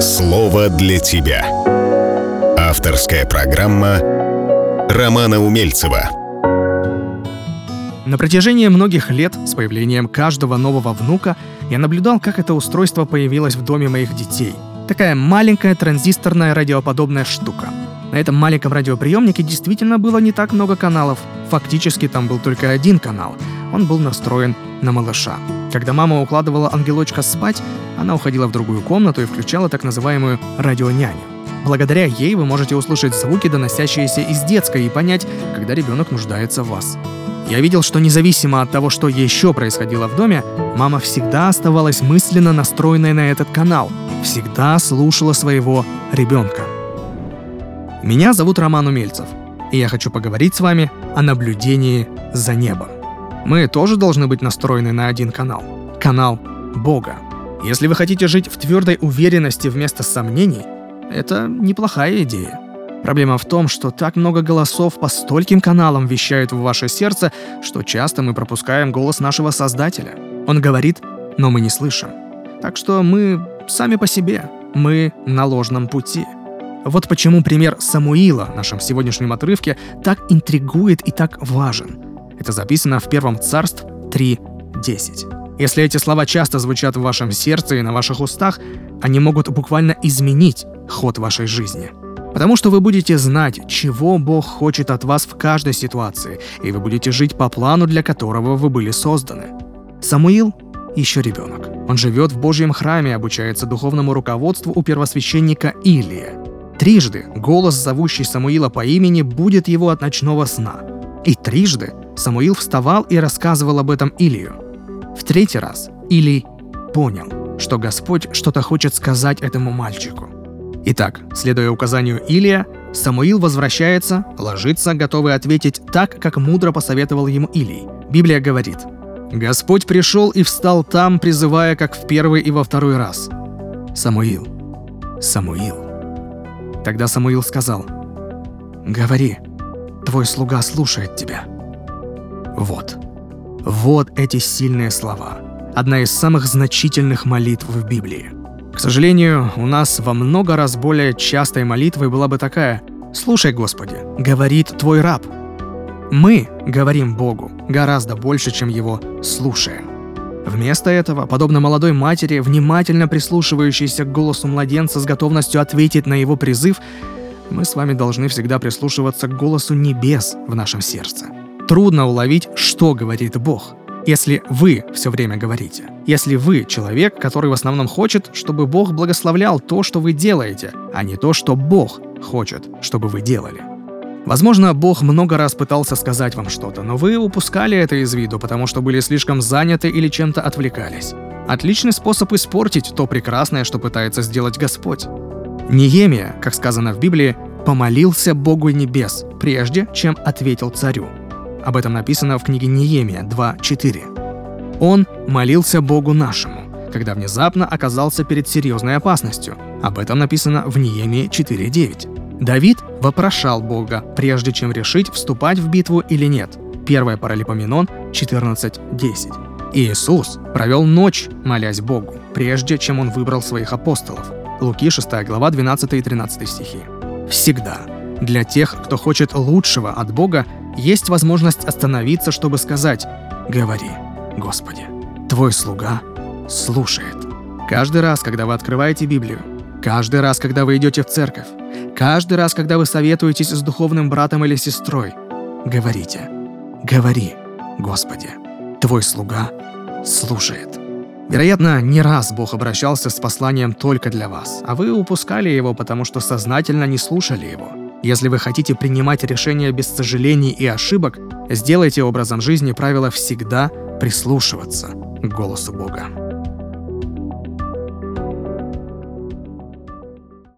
Слово для тебя. Авторская программа Романа Умельцева. На протяжении многих лет с появлением каждого нового внука я наблюдал, как это устройство появилось в доме моих детей. Такая маленькая транзисторная радиоподобная штука. На этом маленьком радиоприемнике действительно было не так много каналов. Фактически там был только один канал. Он был настроен на малыша. Когда мама укладывала ангелочка спать, она уходила в другую комнату и включала так называемую радионяню. Благодаря ей вы можете услышать звуки, доносящиеся из детской, и понять, когда ребенок нуждается в вас. Я видел, что независимо от того, что еще происходило в доме, мама всегда оставалась мысленно настроенной на этот канал, всегда слушала своего ребенка. Меня зовут Роман Умельцев, и я хочу поговорить с вами о наблюдении за небом. Мы тоже должны быть настроены на один канал – канал Бога. Если вы хотите жить в твердой уверенности вместо сомнений, это неплохая идея. Проблема в том, что так много голосов по стольким каналам вещают в ваше сердце, что часто мы пропускаем голос нашего Создателя. Он говорит, но мы не слышим. Так что мы сами по себе, мы на ложном пути. Вот почему пример Самуила в нашем сегодняшнем отрывке так интригует и так важен. Это записано в 1 Царств 3:10. Если эти слова часто звучат в вашем сердце и на ваших устах, они могут буквально изменить ход вашей жизни. Потому что вы будете знать, чего Бог хочет от вас в каждой ситуации, и вы будете жить по плану, для которого вы были созданы. Самуил еще ребенок. Он живет в Божьем храме и обучается духовному руководству у первосвященника Илия. Трижды голос, зовущий Самуила по имени, будет его от ночного сна. И трижды Самуил вставал и рассказывал об этом Илию. В третий раз Илий понял, что Господь что-то хочет сказать этому мальчику. Итак, следуя указанию Илия, Самуил возвращается, ложится, готовый ответить так, как мудро посоветовал ему Илий. Библия говорит: «Господь пришел и встал там, призывая, как в первый и во второй раз: Самуил, Самуил». Тогда Самуил сказал: «Говори, твой слуга слушает тебя». Вот эти сильные слова. Одна из самых значительных молитв в Библии. К сожалению, у нас во много раз более частой молитвой была бы такая: «Слушай, Господи, говорит твой раб». Мы говорим Богу гораздо больше, чем Его слушаем. Вместо этого, подобно молодой матери, внимательно прислушивающейся к голосу младенца с готовностью ответить на его призыв, мы с вами должны всегда прислушиваться к голосу небес в нашем сердце. Трудно уловить, что говорит Бог, если вы все время говорите. Если вы человек, который в основном хочет, чтобы Бог благословлял то, что вы делаете, а не то, что Бог хочет, чтобы вы делали. Возможно, Бог много раз пытался сказать вам что-то, но вы упускали это из виду, потому что были слишком заняты или чем-то отвлекались. Отличный способ испортить то прекрасное, что пытается сделать Господь. Неемия, как сказано в Библии, помолился Богу небес, прежде чем ответил царю. Об этом написано в книге Неемия 2:4. Он молился Богу нашему, когда внезапно оказался перед серьезной опасностью. Об этом написано в Неемии 4:9. Давид вопрошал Бога, прежде чем решить, вступать в битву или нет. 1 Паралипоменон 14:10. Иисус провел ночь, молясь Богу, прежде чем Он выбрал своих апостолов. Луки 6 глава 12 и 13 стихи. Всегда для тех, кто хочет лучшего от Бога, есть возможность остановиться, чтобы сказать: «Говори, Господи, Твой слуга слушает». Каждый раз, когда вы открываете Библию, каждый раз, когда вы идете в церковь, каждый раз, когда вы советуетесь с духовным братом или сестрой, говорите: «Говори, Господи, Твой слуга слушает». Вероятно, не раз Бог обращался с посланием только для вас, а вы упускали его, потому что сознательно не слушали его. Если вы хотите принимать решения без сожалений и ошибок, сделайте образом жизни правило всегда прислушиваться к голосу Бога.